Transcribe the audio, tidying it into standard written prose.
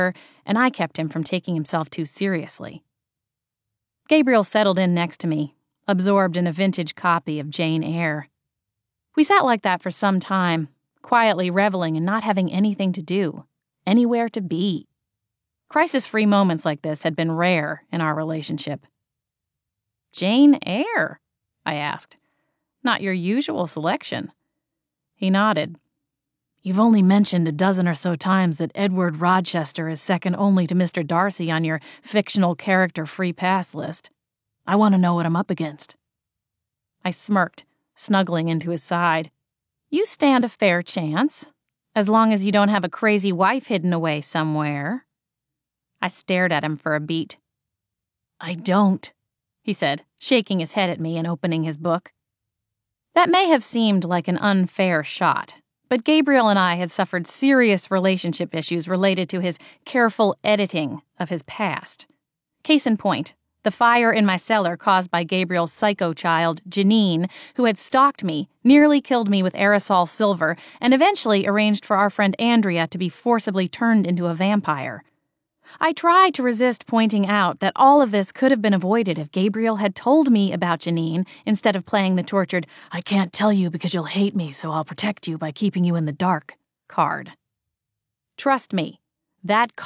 and I kept him from taking himself too seriously. Gabriel settled in next to me, absorbed in a vintage copy of Jane Eyre. We sat like that for some time, quietly reveling and not having anything to do, anywhere to be. Crisis-free moments like this had been rare in our relationship. "Jane Eyre?" I asked. "Not your usual selection." He nodded. "You've only mentioned a dozen or so times that Edward Rochester is second only to Mr. Darcy on your fictional character free pass list. I want to know what I'm up against." I smirked, snuggling into his side. "You stand a fair chance, as long as you don't have a crazy wife hidden away somewhere." I stared at him for a beat. "I don't," he said, shaking his head at me and opening his book. That may have seemed like an unfair shot, but Gabriel and I had suffered serious relationship issues related to his careful editing of his past. Case in point, the fire in my cellar caused by Gabriel's psycho child, Janine, who had stalked me, nearly killed me with aerosol silver, and eventually arranged for our friend Andrea to be forcibly turned into a vampire. I tried to resist pointing out that all of this could have been avoided if Gabriel had told me about Janine instead of playing the tortured, "I can't tell you because you'll hate me, so I'll protect you by keeping you in the dark" card. Trust me, that